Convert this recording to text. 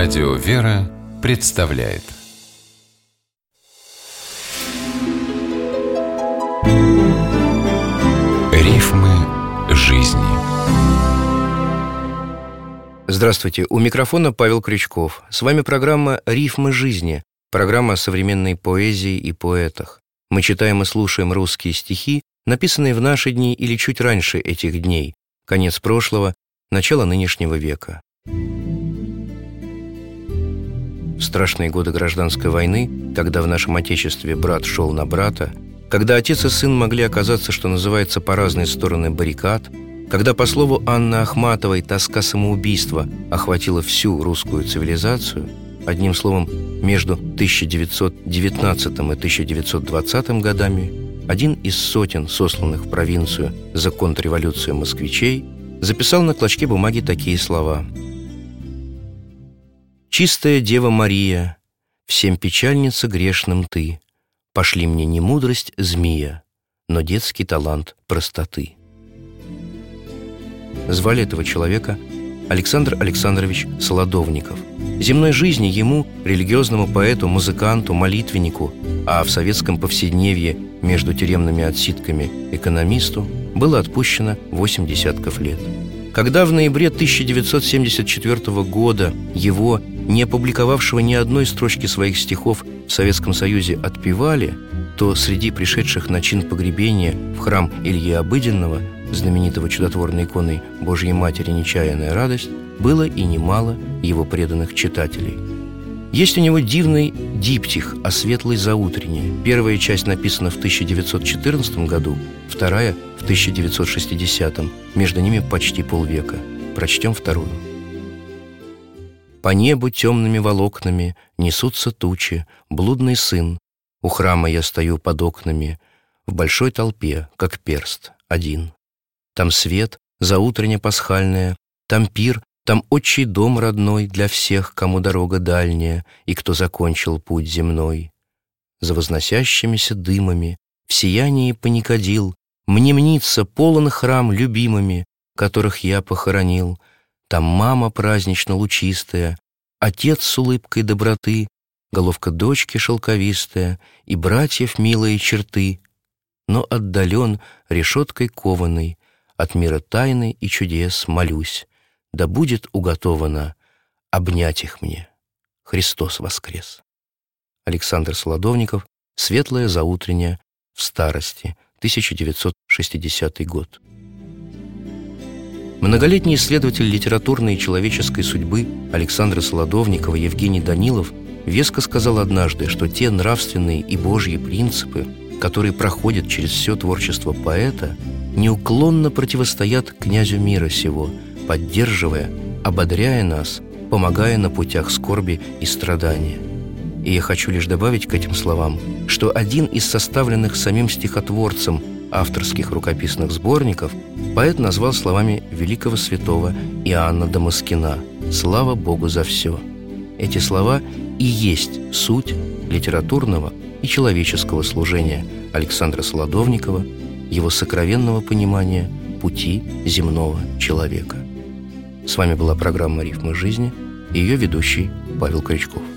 Радио «Вера» представляет Рифмы жизни. Здравствуйте, у микрофона Павел Крючков. С вами программа «Рифмы жизни», программа о современной поэзии и поэтах. Мы читаем и слушаем русские стихи, написанные в наши дни или чуть раньше этих дней, конец прошлого, начало нынешнего века. В страшные годы гражданской войны, когда в нашем Отечестве брат шел на брата, когда отец и сын могли оказаться, что называется, по разные стороны баррикад, когда, по слову Анны Ахматовой, тоска самоубийства охватила всю русскую цивилизацию, одним словом, между 1919 и 1920 годами один из сотен сосланных в провинцию за контрреволюцию москвичей записал на клочке бумаги такие слова: «Чистая Дева Мария, всем печальница грешным ты, пошли мне не мудрость змея, но детский талант простоты». Звали этого человека Александр Александрович Солодовников. Земной жизни ему, религиозному поэту, музыканту, молитвеннику, а в советском повседневье между тюремными отсидками экономисту было отпущено 8 десятков лет. Когда в ноябре 1974 года его, не опубликовавшего ни одной строчки своих стихов, в Советском Союзе отпевали, то среди пришедших на чин погребения в храм Ильи Обыденного, знаменитого чудотворной иконой Божьей Матери «Нечаянная радость», было и немало его преданных читателей. Есть у него дивный диптих о светлой заутрене. Первая часть написана в 1914 году, вторая — в 1960. Между ними почти полвека. Прочтем вторую. «По небу темными волокнами несутся тучи, блудный сын. У храма я стою под окнами, в большой толпе, как перст, один. Там свет, заутреня пасхальная, там пир, там отчий дом родной для всех, кому дорога дальняя и кто закончил путь земной. За возносящимися дымами в сиянии паникадил мне мнится полон храм любимыми, которых я похоронил. Там мама празднично лучистая, отец с улыбкой доброты, головка дочки шелковистая и братьев милые черты. Но отдален решеткой кованой, от мира тайны и чудес молюсь, да будет уготовано обнять их мне. Христос воскрес». Александр Солодовников. «Светлая заутренняя в старости», 1960 год. Многолетний исследователь литературной и человеческой судьбы Александра Солодовникова Евгений Данилов веско сказал однажды, что те нравственные и божьи принципы, которые проходят через все творчество поэта, неуклонно противостоят князю мира сего, поддерживая, ободряя нас, помогая на путях скорби и страдания. И я хочу лишь добавить к этим словам, что один из составленных самим стихотворцем авторских рукописных сборников поэт назвал словами великого святого Иоанна Дамаскина «Слава Богу за все». Эти слова и есть суть литературного и человеческого служения Александра Солодовникова, его сокровенного понимания пути земного человека. С вами была программа «Рифмы жизни» и ее ведущий Павел Крючков.